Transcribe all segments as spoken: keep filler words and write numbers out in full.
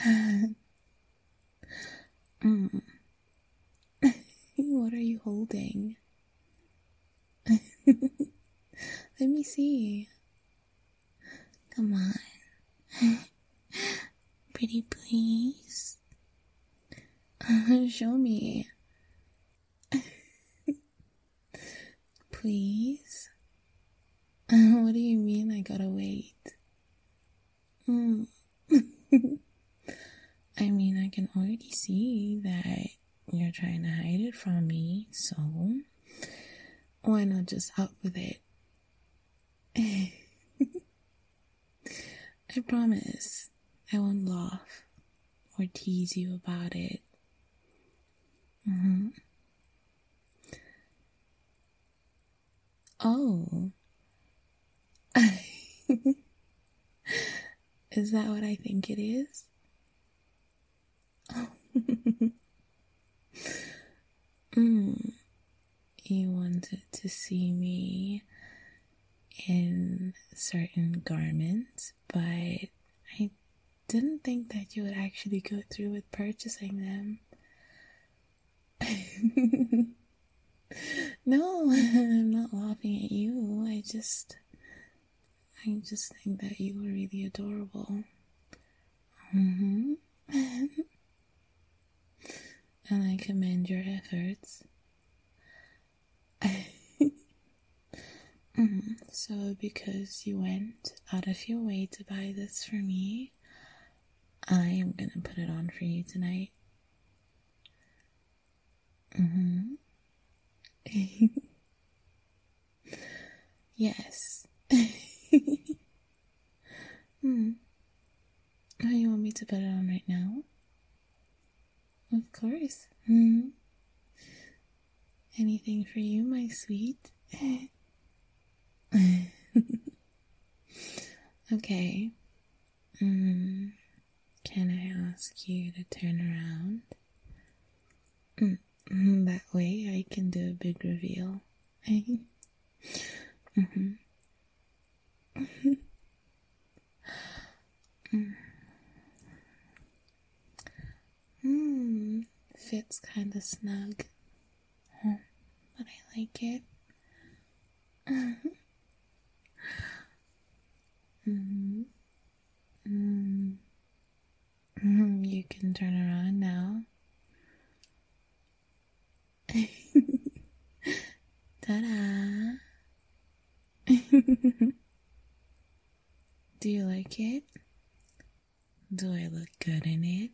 mm. What are you holding? Let me see. Come on. Pretty please. Show me. Please? What do you mean I gotta wait? Mm. I mean, I can already see that you're trying to hide it from me, so why not just out with it? I promise I won't laugh or tease you about it. Mm-hmm. Oh. Is that what I think it is? Oh. mm. You wanted to see me in certain garments, but I didn't think that you would actually go through with purchasing them. No, I'm not laughing at you. I just, I just think that you were really adorable. Mm-hmm. And I commend your efforts. mm, so because you went out of your way to buy this for me, I am gonna put it on for you tonight. Mm-hmm. Yes. hmm. Oh, you want me to put it on right now? Of course. Mm-hmm. Anything for you, my sweet? Okay. Mm. Can I ask you to turn around? Mm. That way I can do a big reveal. mm-hmm. mm. Mm. Fits kind of snug. Huh. But I like it. Mm-hmm. Mm-hmm. Mm-hmm. You can turn around now. Ta-da! Do you like it? Do I look good in it?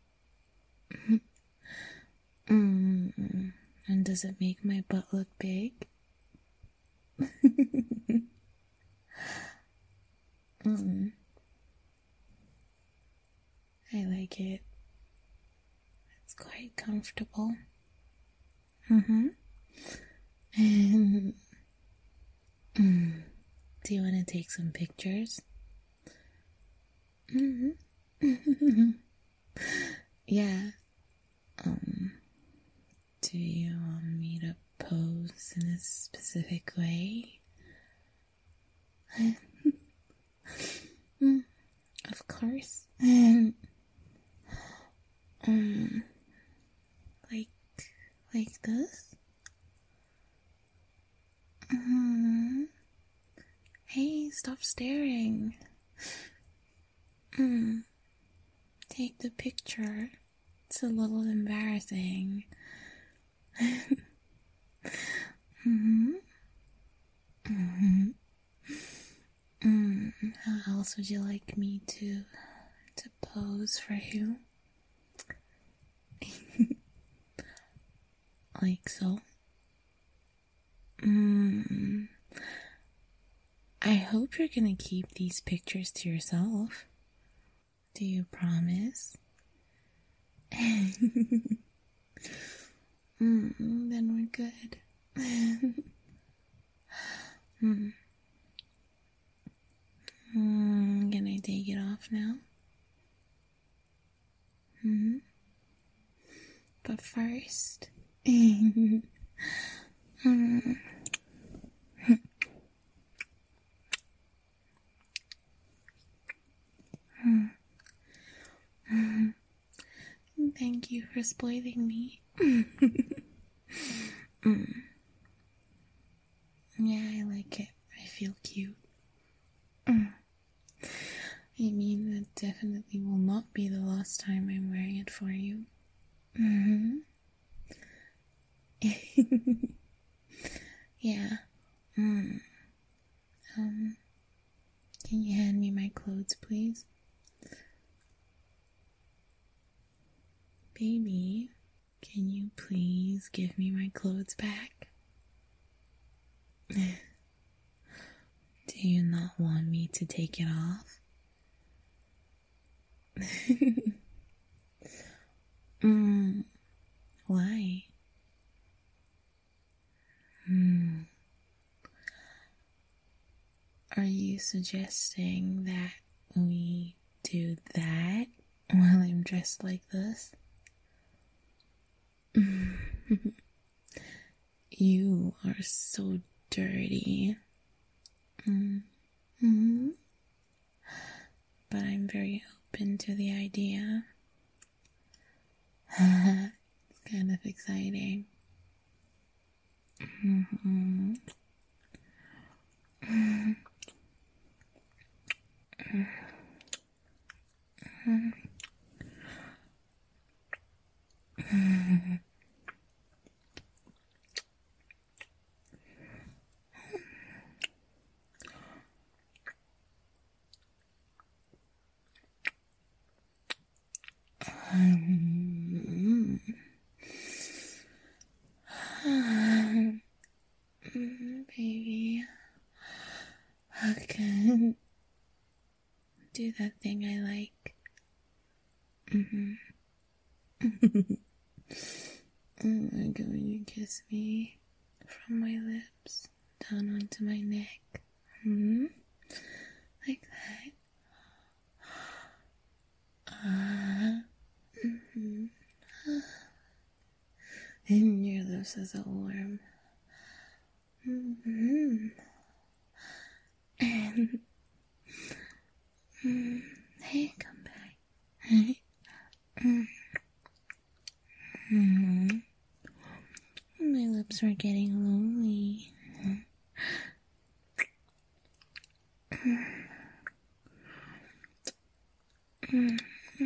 mm. And does it make my butt look big? mm. I like it. It's quite comfortable. Mm-hmm. And, mm, do you want to take some pictures? Mm-hmm. Yeah. Um, do you want me to pose in a specific way? mm, of course. um, like, like this? Mm-hmm. Hey, stop staring. Mm. Take the picture. It's a little embarrassing. mm-hmm. Mm-hmm. Mm. How else would you like me to to pose for you? Like so. Mm. I hope you're gonna keep these pictures to yourself. Do you promise? mm, then we're good. mm. Mm, can I take it off now? Mm-hmm. But first, mm. Mm. Mm. thank you for spoiling me. mm. Yeah, I like it. I feel cute. Mm. I mean, that definitely will not be the last time I'm wearing it for you. Mm-hmm. Yeah. Mm. Um, can you hand me my clothes, please? Baby, can you please give me my clothes back? Do you not want me to take it off? mm, why? Hmm. Are you suggesting that we do that while I'm dressed like this? You are so dirty. Mm-hmm. But I'm very open to the idea. It's kind of exciting. Mm-hmm. Mm-hmm. Mm-hmm. Mm-hmm. Baby, I can do that thing I like. Mm-hmm. Oh my God, when you kiss me from my lips down onto my neck. Mm-hmm. Like that. Uh, mm-hmm. And your lips is all warm. Mm-hmm. And mm, hey, come back. Hey. Mm-hmm. My lips are getting lonely. You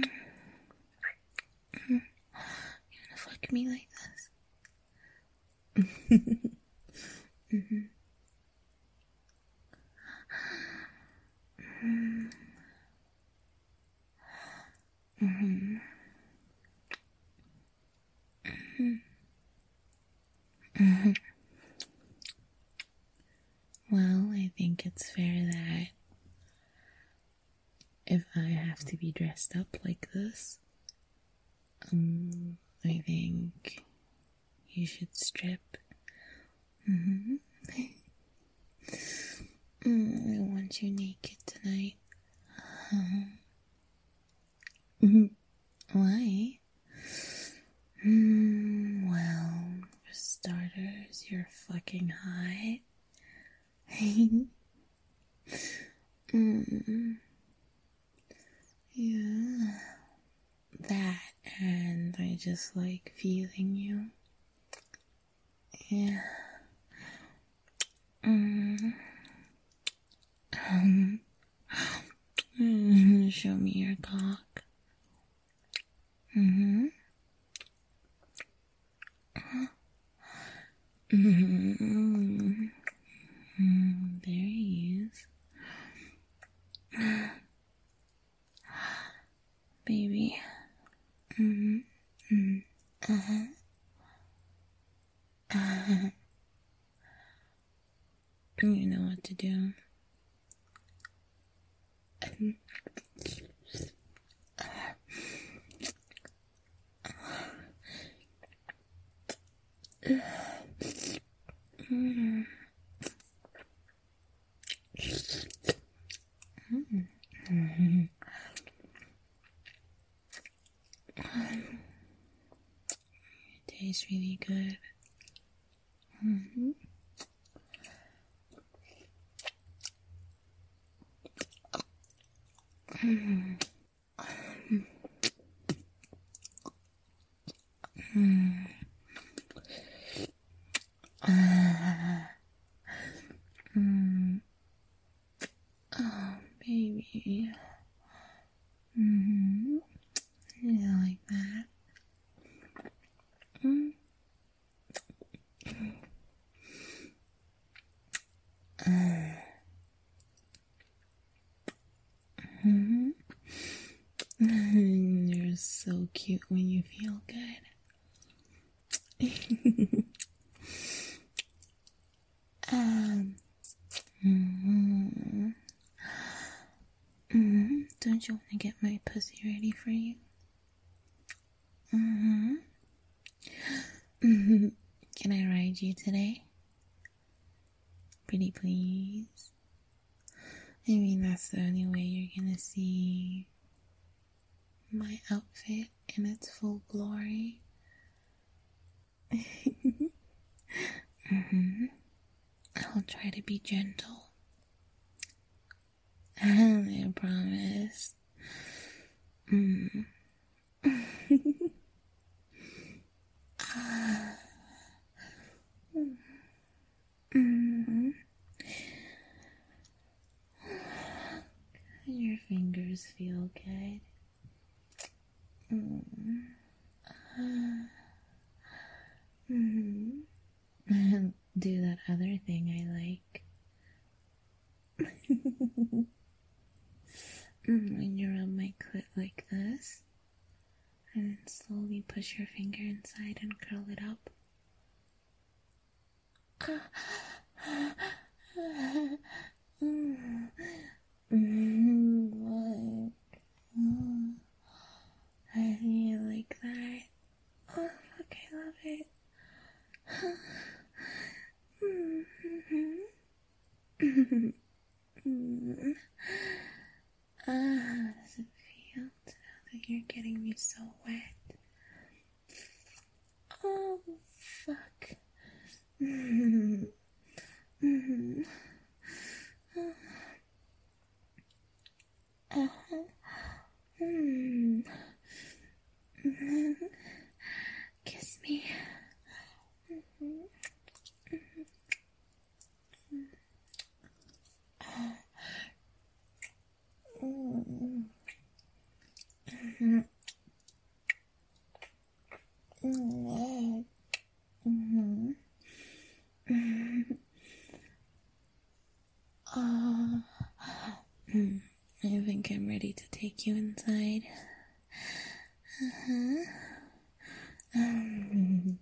wanna fuck me like this? mm-hmm. Mm-hmm. Mm-hmm. Well, I think it's fair that if I have to be dressed up like this, um, I think you should strip. Mm-hmm. mm, I want you naked tonight. Uh-huh. Mm-hmm. Why? Mm, well, for starters, you're fucking hot. mm. Yeah. That, and I just like feeling you. Yeah. Mm. Um. Mm, show me your cock. Mm-hmm. Mm-hmm. Mm, there he is. Baby. Mm-hmm. Mm-hmm. Uh-huh. Uh-huh. You know what to do. Mm. Mm-hmm. It tastes really good. Mm-hmm. Mm. baby. Mm-hmm. Yeah, like that. Mm. Uh. Mm-hmm. You're so cute when you feel good. um. Mm-hmm. Mm-hmm. Don't you want to get my pussy ready for you? Mm-hmm. Mm-hmm. Can I ride you today? Pretty please. I mean, that's the only way you're gonna see my outfit in its full glory. Mm-hmm. I'll try to be gentle. I promise. Mm. Mm. Your fingers feel good. Mm. Mm-hmm. Do that other thing I like. When you rub my clit like this, and then slowly push your finger inside and curl it up. Mm, I like that. Oh, fuck, I love it. Ah, how does it feel to know that you're getting me so wet? Oh, fuck. Mm-hmm. Mm-hmm. Uh-huh. Mm-hmm. Mm-hmm. Kiss me. Mm-hmm. Mm-hmm. Mm-hmm. Mm-hmm. Mm-hmm. Uh, mm, I think I'm ready to take you inside. Uh-huh. Um,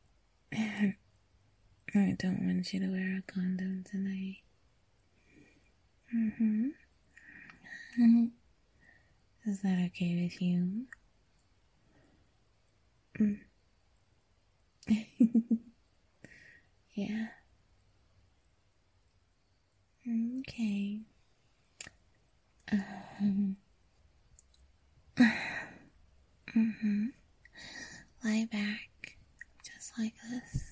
I don't want you to wear a condom tonight. Mm-hmm. Is that okay with you? Mm. Yeah. Okay. Um, mm-hmm. Lie back, just like this.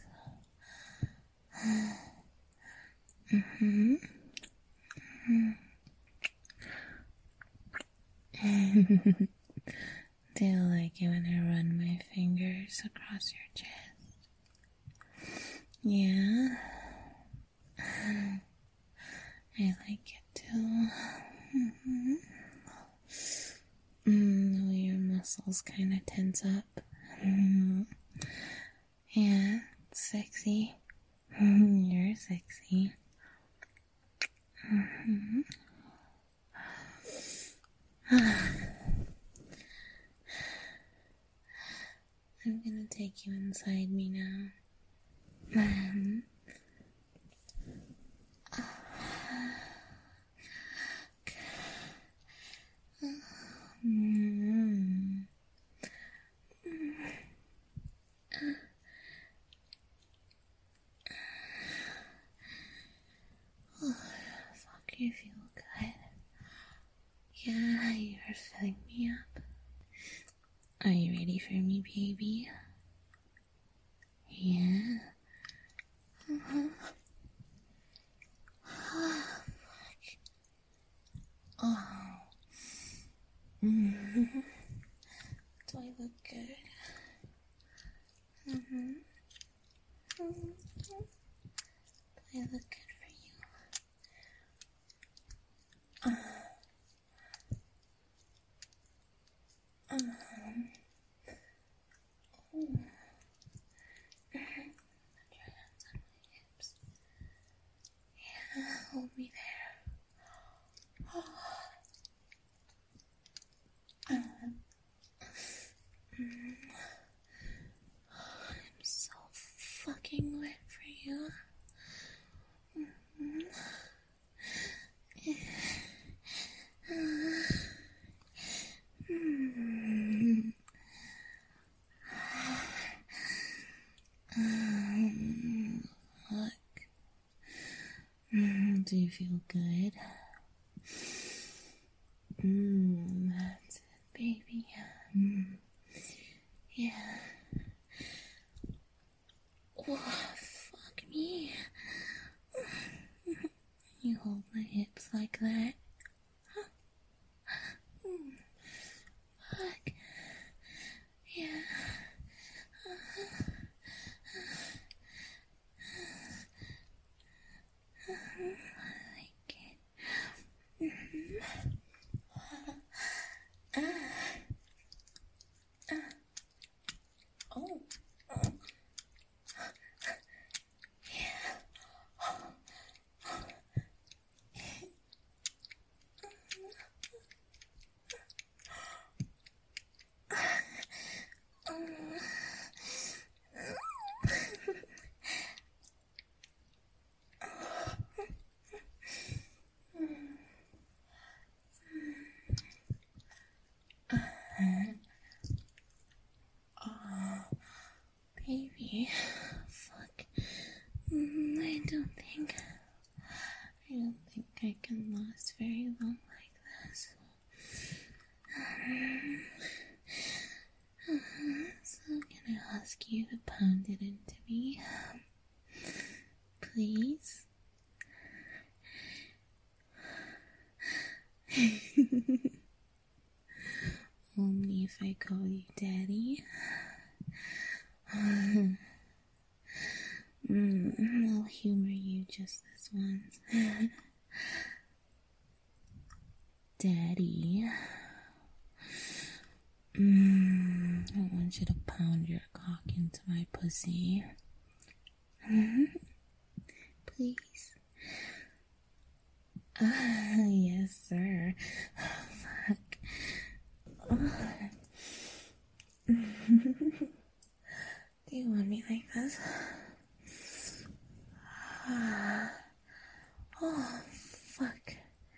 Mm-hmm. Mm-hmm. Do you like it when I run my fingers across your chest? Yeah. I like it too. Mm-hmm. Mm, the way your muscles kind of tense up. Mm. Yeah, sexy. Mm, you're sexy. Mm-hmm. I'm gonna take you inside me now. Um, mm, oh, fuck, you feel good. Yeah, you're filling me up. Are you ready for me, baby? Yeah. Uh-huh. Oh, fuck. Oh. Mm-hmm. Do I look good? Mm-hmm. Mm-hmm. Do I look good for you? Uh, I'm so fucking wet for you. Look. Do you feel good? Mmm, that's it, baby. Mm. Yeah. Oh, fuck me. You hold my hips like that. Mm. Fuck. Yeah. I like it. Mm-hmm. Ah. Ah. Oh. Oh. Yeah. Baby, fuck. Mm, I don't think, I don't think I can last very long like this. So I'm gonna ask you to pound it into me. Please. Only if I call you daddy. mm, I'll humor you just this once. Daddy. Mm, I want you to pound your cock into my pussy. Please. Uh, yes, sir. Fuck. Do you want me like this? Oh, fuck.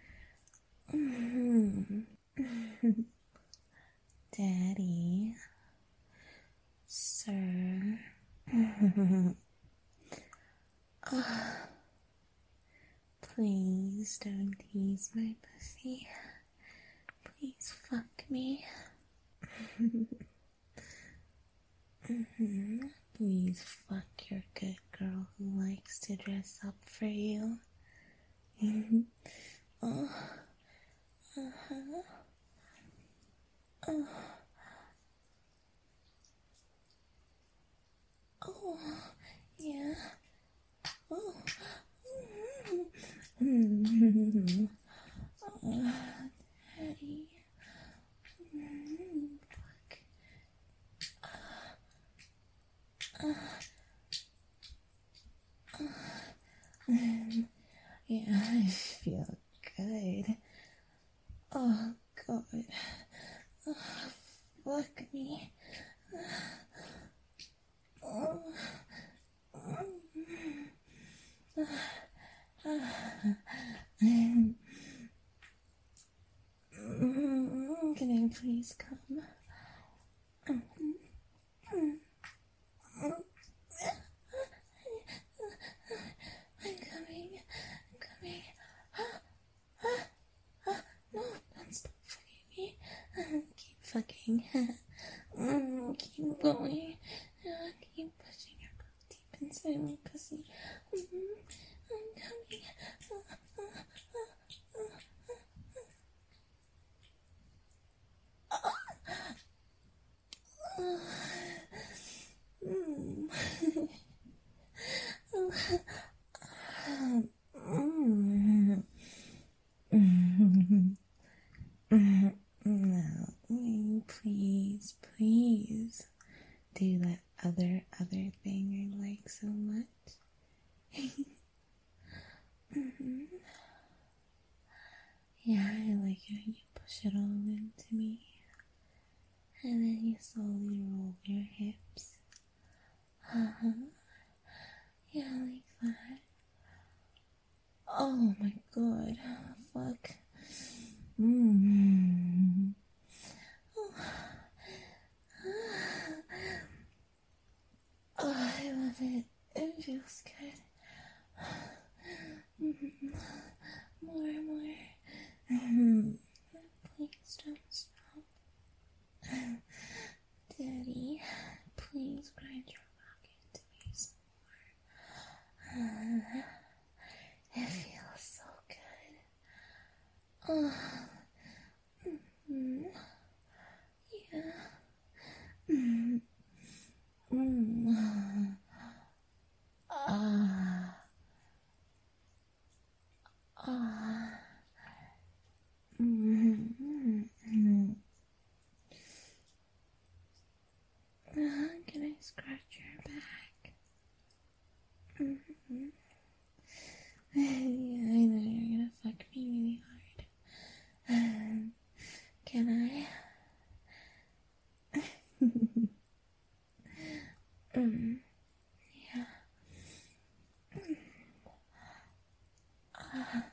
Daddy. Sir. Oh, please don't tease my pussy. Please fuck me. Mm-hmm. Please fuck your good girl who likes to dress up for you. Oh. Uh-huh. Oh. Oh. Yeah. Oh. Mm-hmm. Oh, Daddy. Mm-hmm. Fuck. Uh. Um, yeah, I feel good. Oh, God. Oh, fuck me. Oh. Can I please come? I'm coming. I'm coming. No, don't stop fucking me. Keep fucking. Keep going. Keep pushing your cock deep inside my pussy. I'm coming. No, please, please do that other, other thing I like so much. push it all into me. And then you slowly roll your hips. Uh-huh. Yeah, like that. Oh my god. Fuck. Mmm. Oh. Oh, I love it. It feels good. More, more. Please don't stop. Daddy, please grind your rock into me some more. It feels so good. Oh. Mm-hmm. Yeah. Mm-hmm. Mm-hmm. Ah. Ah. Mm-hmm. Uh, can I scratch your back? Mm-hmm. Yeah, I know you're gonna fuck me really hard. Um, can I? mm, yeah. Uh,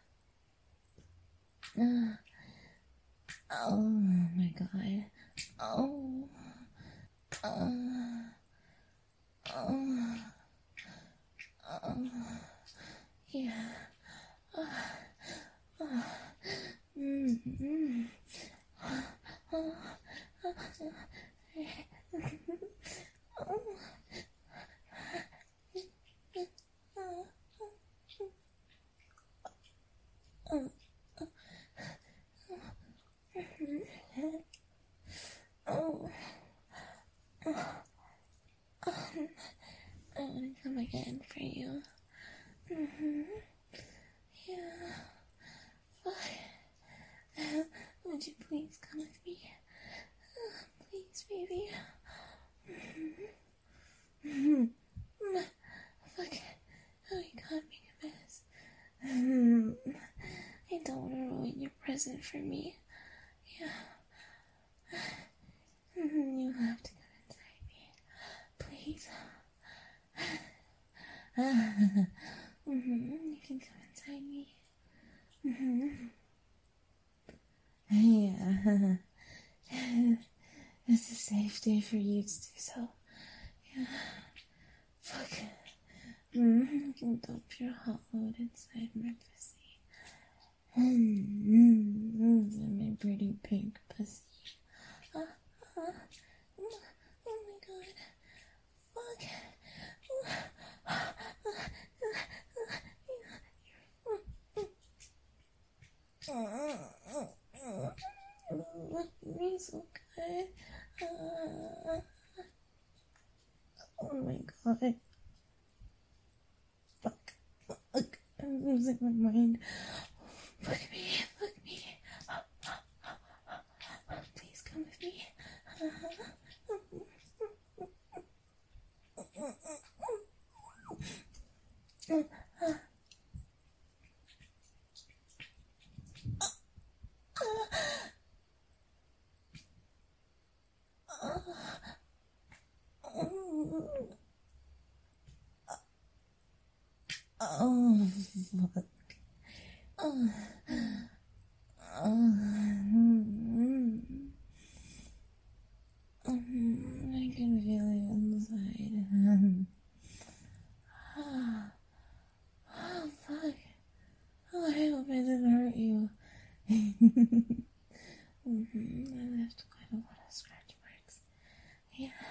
uh, oh my god. Oh. Uh, oh. Oh. Yeah. Uh, uh, mm-hmm. Uh, uh, uh, oh. Oh, I want to come again for you. Mm-hmm. Yeah. Fuck. Would you please come with me? Please, baby. Mm-hmm. Fuck. Oh, you got me a mess. Mm-hmm. I don't want to ruin your present for me. Yeah. Mm-hmm. You have to come inside me. Please. Mm-hmm. You can come inside me. Mm-hmm. Yeah. It's a safe day for you to do so. Yeah. Fuck. Mm-hmm. You can dump your hot load inside my pussy. Mm-hmm. My pretty pink pussy. Uh, uh, oh my god. Fuck. Me so good. Uh, oh my god. Fuck. Fuck. I'm losing my mind. Fuck me. Fuck me. Please come with me. Oh, fuck. Oh. Oh. I can feel it inside. Oh, fuck. Oh, I hope I didn't hurt you. Mm-hmm. I left quite a lot of scratch marks. Yeah.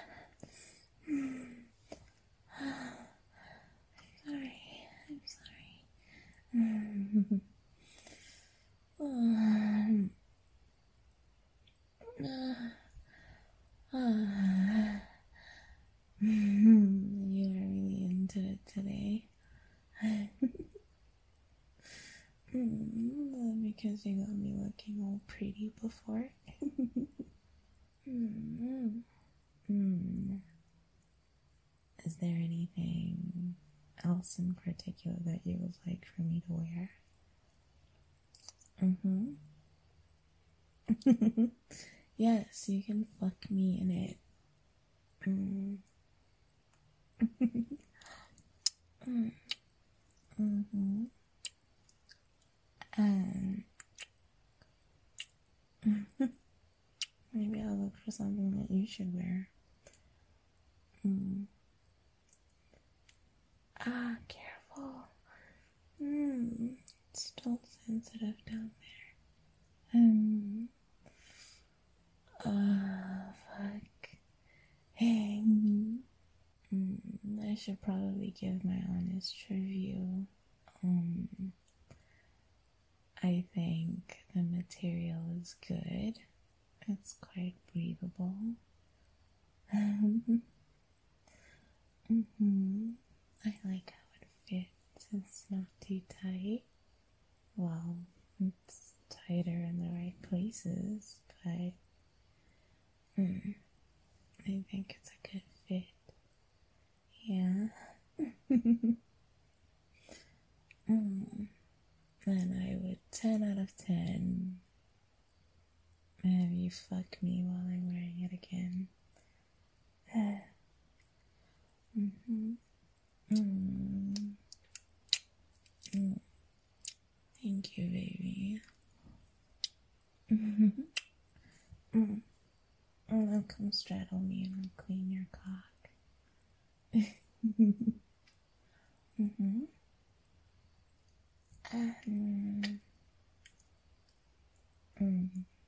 I'm sorry. I'm sorry. Mm-hmm. Um, uh, uh, you are really into it today. mm, because you got me looking all pretty before. mm. Mm. Is there anything else in particular that you would like for me to wear? Mm-hmm. Yes, you can fuck me in it. Mm. mm. Mm-hmm. Um, maybe I'll look for something that you should wear. Mm. Ah, careful. Mm. It's still sensitive down there. Um. Ah, fuck. Hey. Mm. I should probably give my honest review. Um. I think the material is good. It's quite breathable. mm-hmm. I like how it fits. It's not too tight. Well, it's tighter in the right places, but mm, I think it's a good fit. Yeah. mm. And I would ten out of ten have you fuck me while I'm wearing it again. mm-hmm. mm. Mm. Thank you, baby. mm. Now come straddle me and I'll clean your cock. mm-hmm. Um, mm.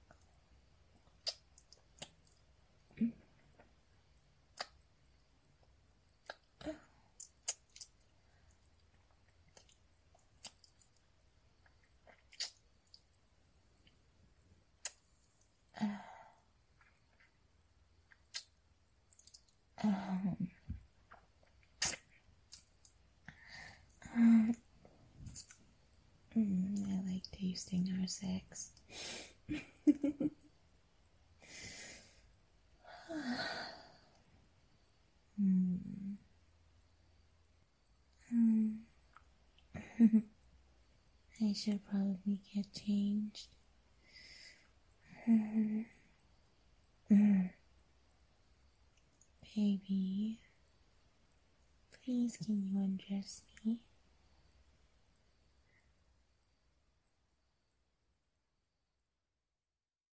Um, um, mm, I like tasting our sex. mm. Mm. I should probably get changed. Mm. Mm. Baby, please can you undress me?